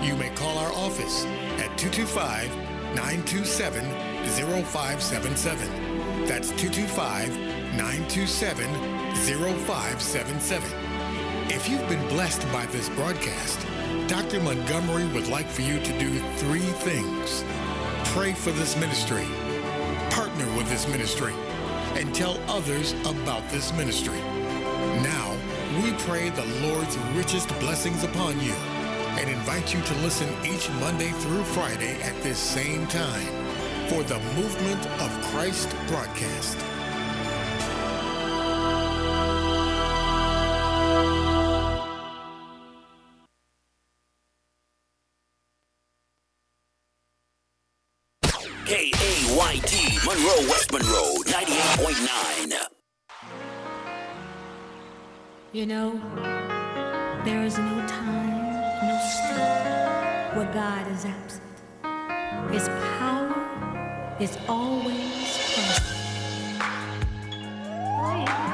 You may call our office at 225-927-0577. That's 225-927-0577. If you've been blessed by this broadcast, Dr. Montgomery would like for you to do three things. Pray for this ministry, partner with this ministry, and tell others about this ministry. Now, we pray the Lord's richest blessings upon you and invite you to listen each Monday through Friday at this same time for the Movement of Christ broadcast. KAYT, Monroe, West Monroe, 98.9. You know, there is no time, no step where God is absent. His power is always present. Oh, yeah.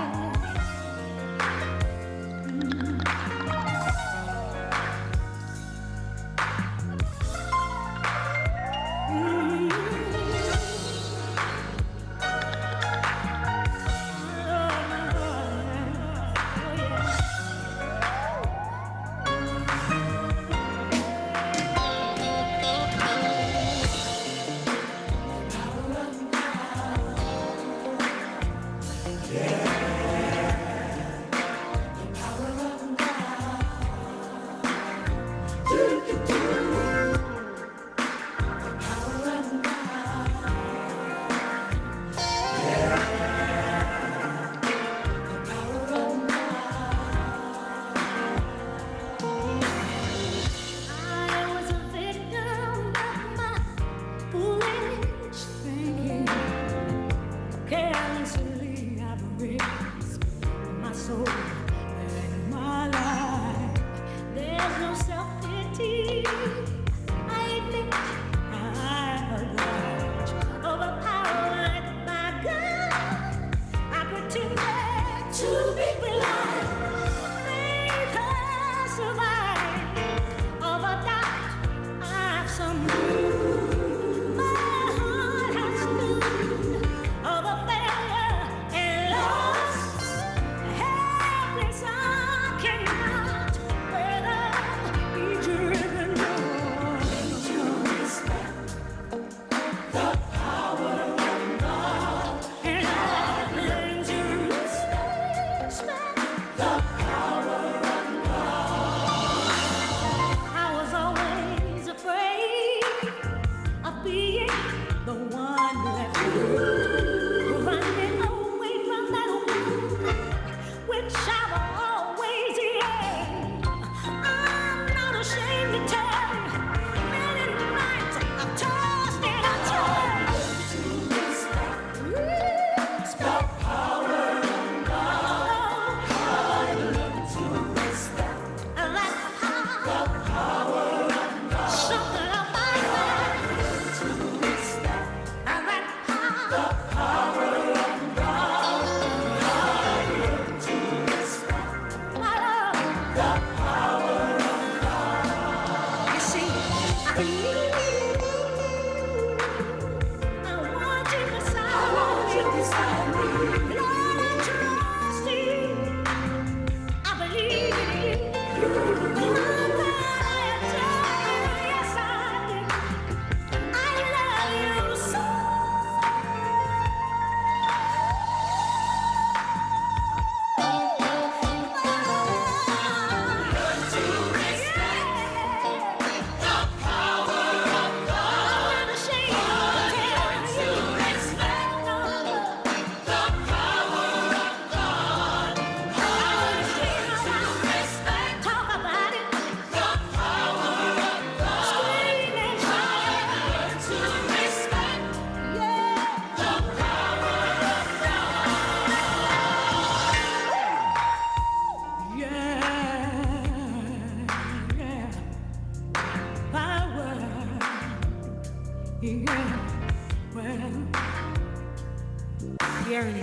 Yearning.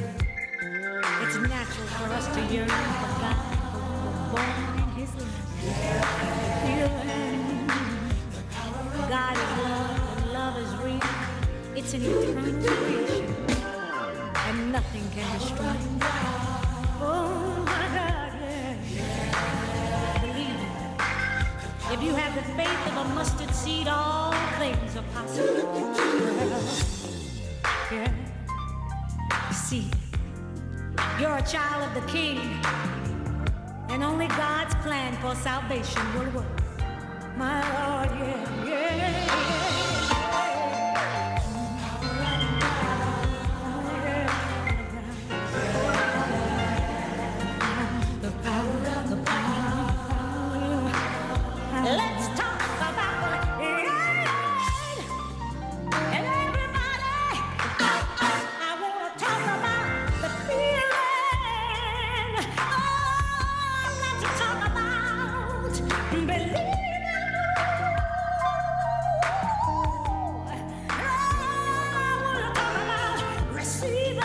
It's natural for us to yearn for God, for we were born in His light. Healing. It's an eternal creation, and nothing can destroy it. Oh my God, yeah. Believe me. If you have the faith of a mustard seed, all things are possible. Yeah. You see, you're a child of the King, and only God's plan for salvation will work. My Lord, yeah, yeah, yeah. Let's talk about it. And everybody, I want to talk about the feeling. Oh, let's talk about believing. I want to talk about receiving.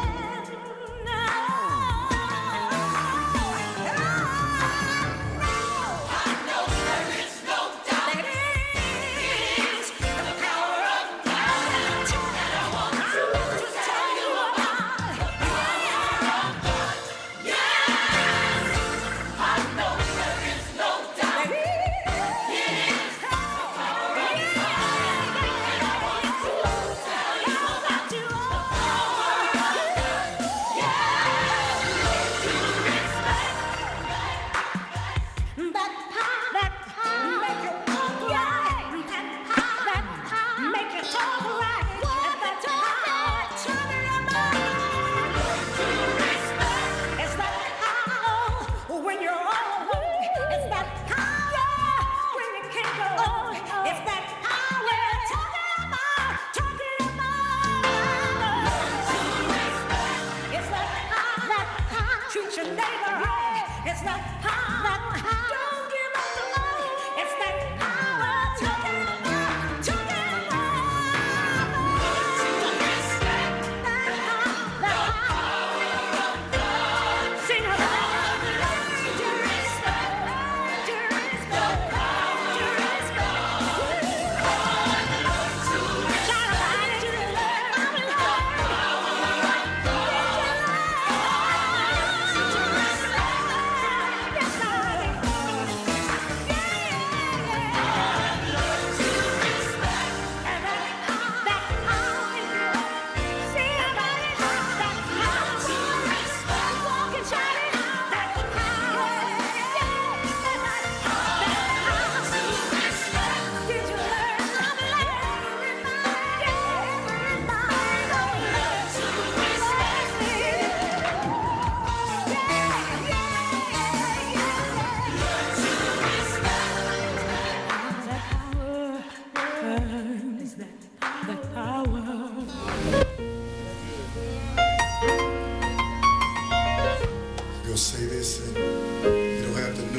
Say this, and you don't have to know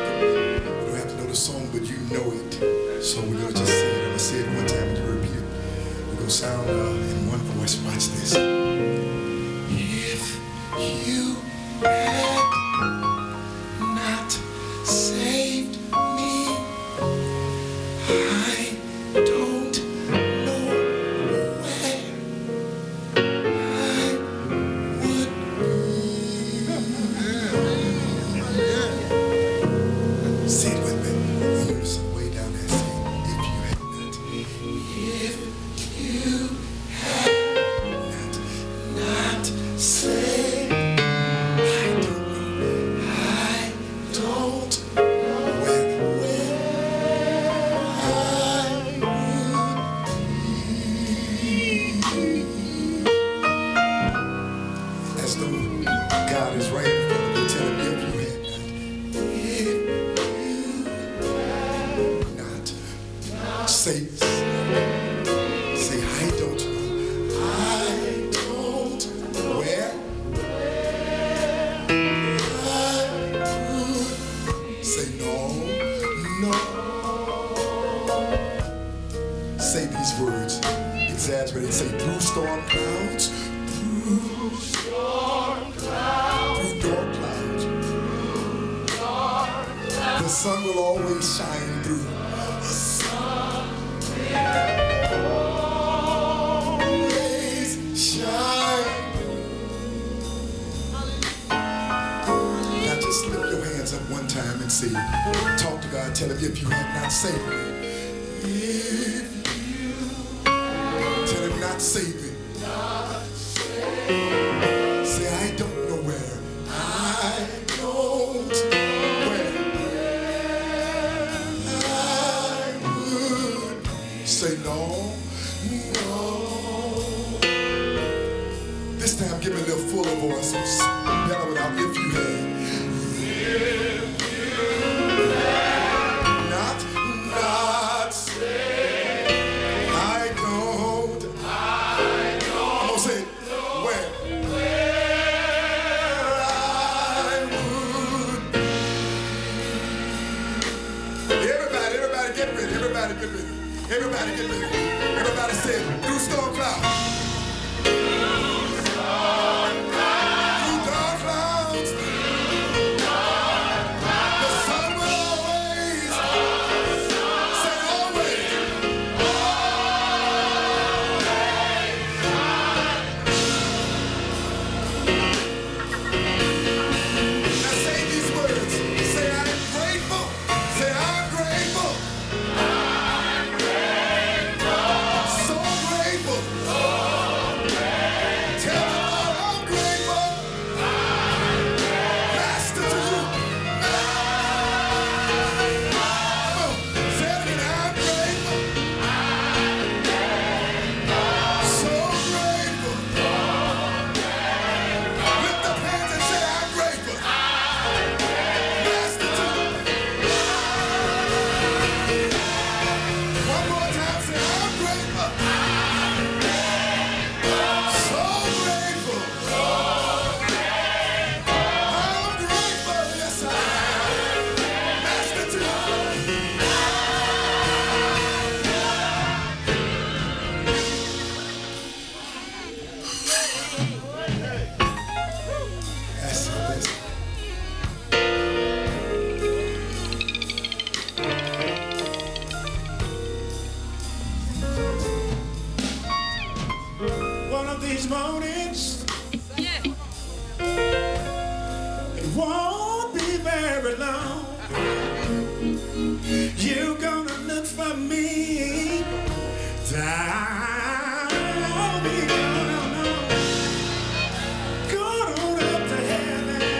it. You don't have to know the song, but you know it. So we're gonna just say it. I'm gonna say it one time and you repeat it. We're gonna sound in one voice. Watch this. If you had not saved me, I don't know where I would be. Say it with me. There's some way down there saying, if you had not saved, I don't know where I would be. As though God is right in front of you, telling you if you had not say, I don't know where I would. Say no. Say these words, exaggerate. Say through storm clouds, through dark clouds, the sun will always shine through. The sun will save me. If you tell him not saving. Say, I don't know where. I don't know where I would. Say no, no. This time give me a little fuller voice. Better without if you had. Everybody get ready. Everybody say it. Through storm clouds. Through dark clouds. The sun will always. Say always. Now say these words. Say I'm grateful. Say I'm grateful. These mornings, it won't be very long. You're gonna look for me down going on up to heaven.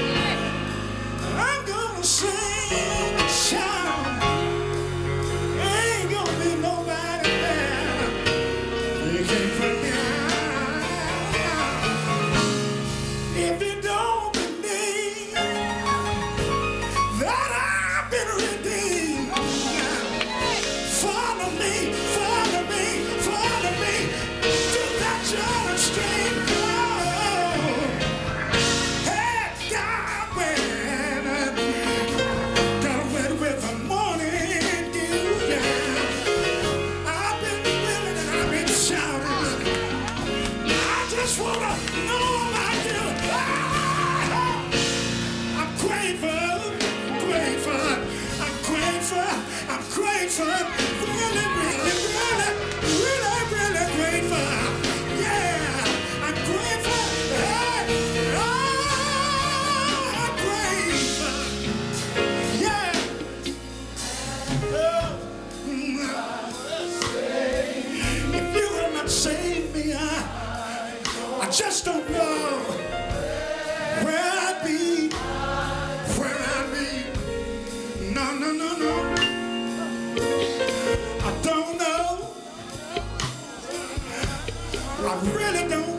I'm gonna sing and shout. Ain't gonna be nobody there. You can't forget. If you don't believe that I've been redeemed, follow me, follow me, follow me to that Jordan stream. Hey, God went with the morning dew. I've been willing and I've been shouting. I just wanna know. I'm grateful, really, really, really, really, really grateful. Yeah, I'm grateful. Hey, oh, I'm grateful. Yeah. If you will not save me, I just don't know where I'd be. No, no, no, no. I don't know. I really don't